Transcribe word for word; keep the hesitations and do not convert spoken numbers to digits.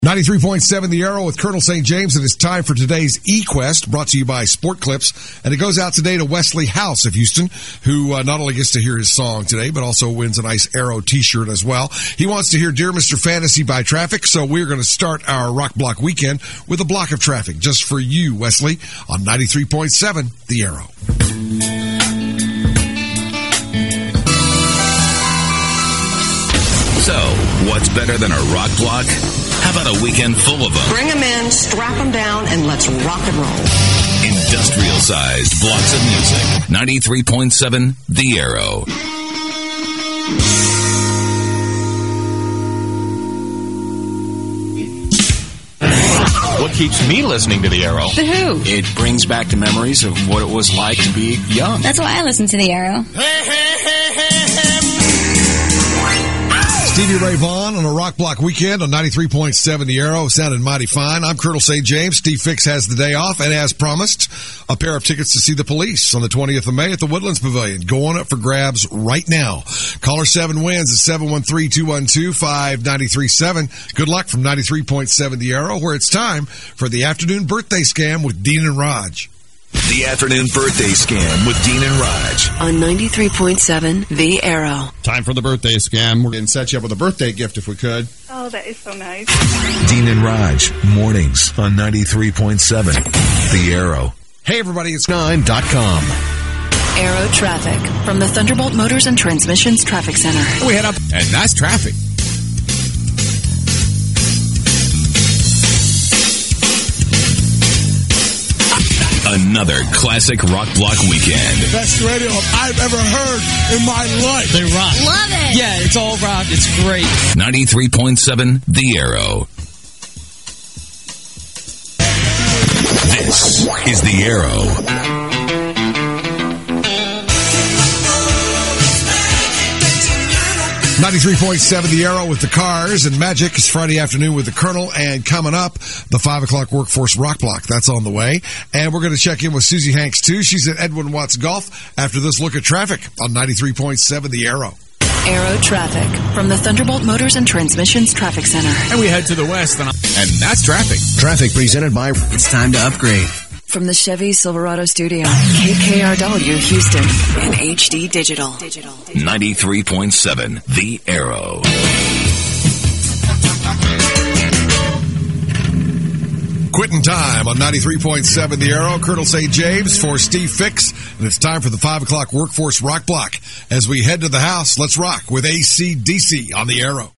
ninety-three point seven The Arrow with Colonel Saint James, and it's time for today's eQuest, brought to you by Sport Clips. And it goes out today to Wesley House of Houston, who uh, not only gets to hear his song today, but also wins a nice Arrow t-shirt as well. He wants to hear Dear Mister Fantasy by Traffic, so we're going to start our Rock Block weekend with a block of traffic just for you, Wesley, on ninety-three point seven The Arrow. So, what's better than a rock block? How about a weekend full of them? Bring them in, strap them down, and let's rock and roll. Industrial-sized blocks of music. ninety-three point seven The Arrow. What keeps me listening to The Arrow? The Who. It brings back the memories of what it was like to be young. That's why I listen to The Arrow. Stevie Ray Vaughan on a Rock Block weekend on ninety-three point seven The Arrow. Sounded mighty fine. I'm Colonel Saint James. Steve Fix has the day off, and as promised, a pair of tickets to see the Police on the twentieth of May at the Woodlands Pavilion. Going up for grabs right now. Caller seven wins at seven one three, two one two, five nine three seven. Good luck from ninety-three point seven The Arrow, where it's time for the afternoon birthday scam with Dean and Raj. The afternoon birthday scam with Dean and Raj. On ninety-three point seven The Arrow. Time for the birthday scam. We're going to set you up with a birthday gift if we could. Oh, that is so nice. Dean and Raj, mornings on ninety-three point seven The Arrow. Hey, everybody, it's nine dot com. Arrow traffic from the Thunderbolt Motors and Transmissions Traffic Center. We head up, and that's traffic. Another classic rock block weekend. Best radio I've ever heard in my life. They rock. Love it. Yeah, it's all rock. It's great. ninety-three point seven The Arrow. This is The Arrow. ninety-three point seven The Arrow with the Cars and Magic. It's Friday afternoon with the Colonel, and coming up, the five o'clock Workforce Rock Block. That's on the way. And we're going to check in with Susie Hanks, too. She's at Edwin Watts Golf after this look at traffic on ninety-three point seven The Arrow. Arrow traffic from the Thunderbolt Motors and Transmissions Traffic Center. And we head to the west, and, and that's traffic. Traffic presented by It's Time to Upgrade. From the Chevy Silverado studio, K K R W Houston and H D Digital. ninety-three point seven The Arrow. Quitting time on ninety-three point seven The Arrow. Colonel Saint James for Steve Fix, and it's time for the five o'clock Workforce Rock Block. As we head to the house, let's rock with A C D C on The Arrow.